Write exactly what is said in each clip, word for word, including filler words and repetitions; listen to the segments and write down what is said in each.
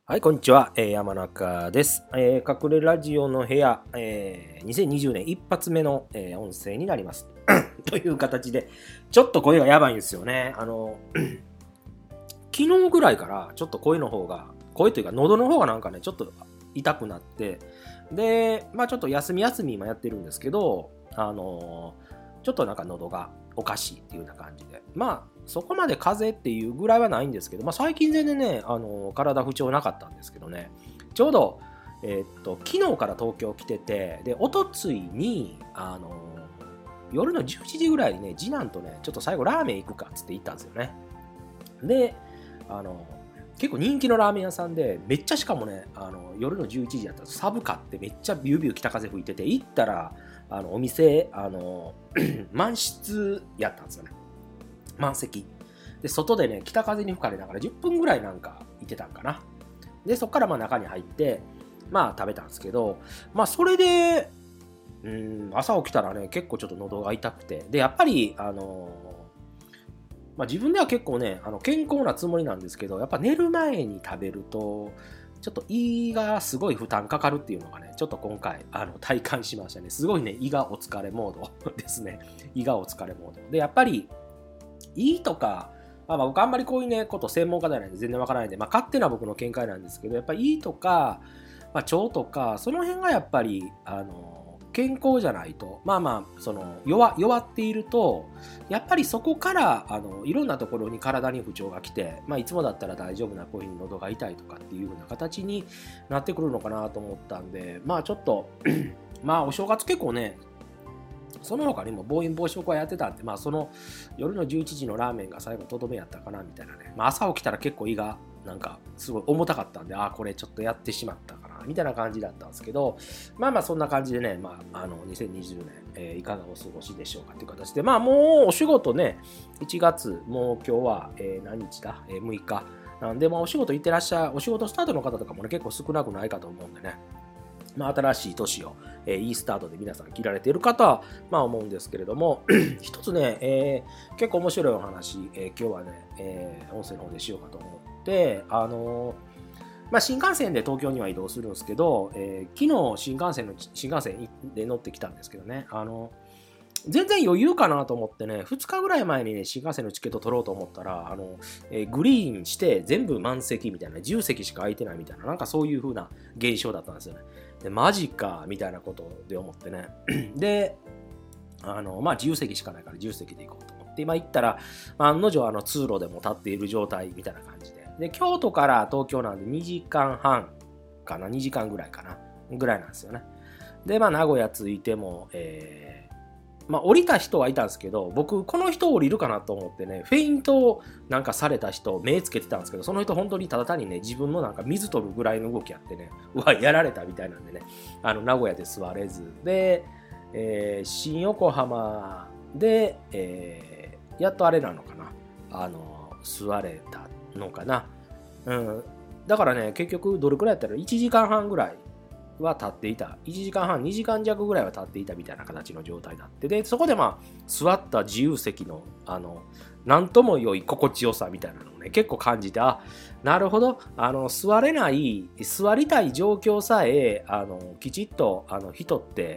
はい、こんにちは。えー山中です。えー隠れラジオの部屋、えーにせんにじゅうねん一発目の、えー音声になります。という形で、ちょっと声がやばいんですよね。あの、昨日ぐらいからちょっと声の方が、声というか喉の方がなんかね、ちょっと痛くなって、で、まあちょっと休み休み今やってるんですけど、あのーちょっとなんか喉がおかしいっていうような感じで、まあそこまで風邪っていうぐらいはないんですけど、まあ最近全然ね、あのー体不調なかったんですけどね、ちょうど、えーっと、昨日から東京来てて、で、おとついに、あのー夜のじゅういちじぐらいにね、次男とね、ちょっと最後ラーメン行くかっつって行ったんですよね。で、あの、結構人気のラーメン屋さんで、めっちゃしかもね、あの夜のじゅういちじやったらサブ買ってめっちゃビュービュー北風吹いてて、行ったら、あのお店、あの、満室やったんですよね。満席。で、外でね、北風に吹かれながらじゅっぷんぐらいなんかいてたんかな。で、そっからまあ中に入って、まあ食べたんですけど、まあそれで、うん、朝起きたらね、結構ちょっと喉が痛くて、で、やっぱり、あのまあ、自分では結構ね、あの健康なつもりなんですけど、やっぱ寝る前に食べると、ちょっと胃がすごい負担かかるっていうのがね、ちょっと今回あの体感しましたね。すごいね、胃がお疲れモードですね。胃がお疲れモード。で、やっぱり胃とか、まあ、まあ僕あんまりこういうね、こと専門家じゃないんで全然わからないんで、まあ勝手な僕の見解なんですけど、やっぱり胃とか、まあ、腸とか、その辺がやっぱり、あの、健康じゃないと、まあまあ、その弱、弱っていると、やっぱりそこから、あの、いろんなところに体に不調が来て、まあ、いつもだったら大丈夫な、こういうふうに喉が痛いとかっていうふうな形になってくるのかなと思ったんで、まあちょっと、まあお正月結構ね、その他にも暴飲暴食はやってたんで、まあその夜のじゅういちじのラーメンが最後とどめやったかなみたいなね。まあ朝起きたら結構胃がなんかすごい重たかったんで、ああこれちょっとやってしまったかなみたいな感じだったんですけど、まあまあそんな感じでね、まああのにせんにじゅうねん、えーいかがお過ごしでしょうかという形で、まあもうお仕事ね、いちがつ、もう今日は、えー何日だ、えーむいか。なんで、まあお仕事行ってらっしゃい、お仕事スタートの方とかもね、結構少なくないかと思うんでね。まあ、新しい年を、えー、いいスタートで皆さん切られている方は、まあ思うんですけれども、一つね、えー結構面白いお話、えー今日はね、えー音声の方でしようかと思って、あのーまあ、新幹線で東京には移動するんですけど、えー昨日新幹線の新幹線で乗ってきたんですけどね、あの全然余裕かなと思ってね、ふつかぐらい前にね、新幹線のチケット取ろうと思ったら、あの、えーグリーンして全部満席みたいな、じゅうせきしか空いてないみたいな、なんかそういう風な現象だったんですよね。で、マジか、みたいなことで思ってね。で、あの、まあ、自由席しかないから自由席で行こうと思って、今行ったら、まあ案の定あの通路でも立っている状態みたいな感じで。で、京都から東京なんでにじかんはんかな、にじかんぐらいかな、ぐらいなんですよね。で、まあ、名古屋着いても、えーまあ、降りた人はいたんですけど、僕、この人降りるかなと思ってね、フェイントをなんかされた人、目つけてたんですけど、その人本当にただ単にね、自分のなんか水取るぐらいの動きやってね、うわ、やられたみたいなんでね、あの、名古屋で座れず、で、えー新横浜で、えーやっとあれなのかな、あの、座れたのかな。うん。だからね、結局、どれくらいやったらいちじかんはんぐらいは立っていた。いちじかんはん、にじかん弱ぐらいは立っていたみたいな形の状態だって。で、そこでまあ、座った自由席の、あの、なんとも良い心地よさみたいなのをね、結構感じて、あ、なるほど、あの、座れない、座りたい状況さえ、あの、きちっと、あの、人って、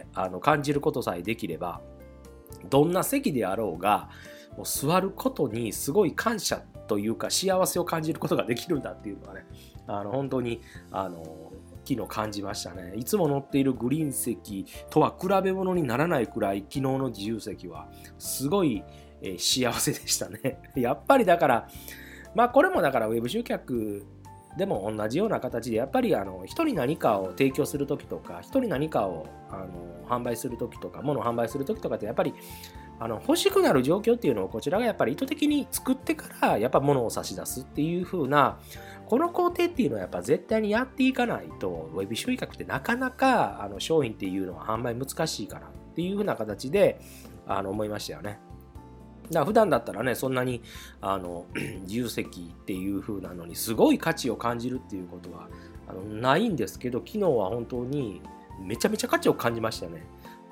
あの、感じることさえできれば、どんな席であろうが、もう座ることにすごい感謝というか幸せを感じることができるんだっていうのはね、あの本当にあの昨日感じましたね。いつも乗っているグリーン席とは比べ物にならないくらい昨日の自由席はすごい、えー幸せでしたね。やっぱりだからまあこれもだからウェブ集客でも同じような形でやっぱりあの人に何かを提供するときとか人に何かをあの販売するときとか物を販売するときとかってやっぱりあの欲しくなる状況っていうのをこちらがやっぱり意図的に作ってからやっぱ物を差し出すっていう風なこの工程っていうのはやっぱ絶対にやっていかないとウェブ集客ってなかなかあの商品っていうのは販売難しいかなっていう風な形であの思いましたよね。だから普段だったらねそんなにあの自由席っていう風なのにすごい価値を感じるっていうことはあのないんですけど昨日は本当にめちゃめちゃ価値を感じましたよね。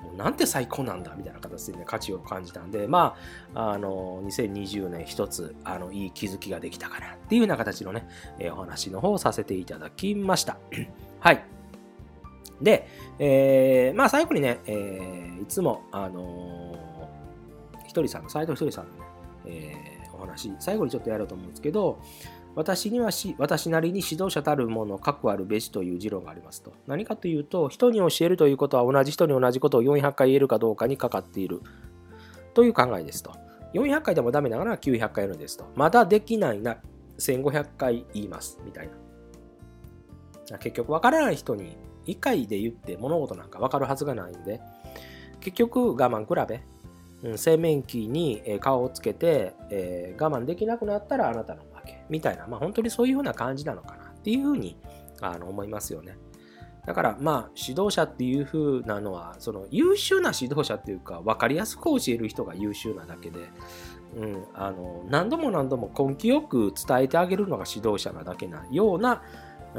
もうなんて最高なんだみたいな形でね、価値を感じたんで、まあ、あの、にせんにじゅうねん一つ、あの、いい気づきができたかなっていうような形のね、えー、お話の方をさせていただきました。はい。で、えー、まあ最後にね、えー、いつも、あのー、ひとりさんの、斉藤ひとりさんのね、えー、お話、最後にちょっとやろうと思うんですけど、私にはし、私なりに指導者たるもの、かくあるべしという持論がありますと。何かというと、人に教えるということは同じ人に同じことをよんひゃっかい言えるかどうかにかかっているという考えですと。よんひゃっかいでもダメならきゅうひゃっかいやるんですと。まだできないな、せんごひゃっかい言います、みたいな。結局、わからない人にいっかいで言って物事なんかわかるはずがないんで、結局、我慢比べ。うん、洗面器に顔をつけて、えー、我慢できなくなったらあなたの負けみたいな、まあ本当にそういうふうな感じなのかなっていうふうにあの思いますよね。だからまあ指導者っていうふうなのはその優秀な指導者っていうか分かりやすく教える人が優秀なだけで、うん、あの何度も何度も根気よく伝えてあげるのが指導者なだけなような、うん、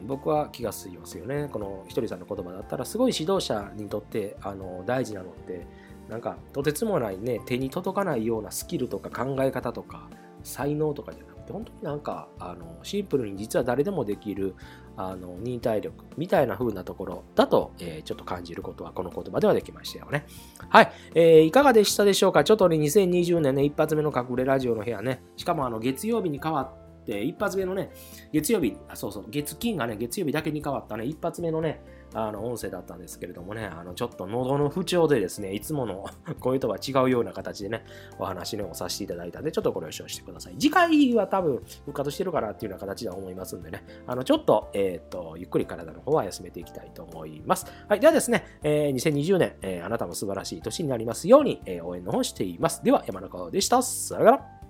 僕は気がするんですよね。このひとりさんの言葉だったらすごい指導者にとってあの大事なのってなんかとてつもないね手に届かないようなスキルとか考え方とか才能とかじゃなくて本当になんかあのシンプルに実は誰でもできるあの忍耐力みたいな風なところだと、えー、ちょっと感じることはこの言葉ではできましたよね。はい、えー、いかがでしたでしょうか。ちょっとねにせんにじゅうねんね一発目の隠れラジオの部屋ね、しかもあの月曜日に変わって一発目のね月曜日あそうそう月金がね月曜日だけに変わったね一発目のねあの音声だったんですけれどもね、あのちょっと喉の不調でですね、いつもの声とは違うような形でね、お話をさせていただいたんで、ちょっとご了承してください。次回は多分復活してるかなっていうような形では思いますんでね、あのちょっと、えっと、ゆっくり体の方は休めていきたいと思います。はい、ではですね、えー、にせんにじゅうねん、えー、あなたも素晴らしい年になりますように、えー、応援の方しています。では、山中でした。さよなら。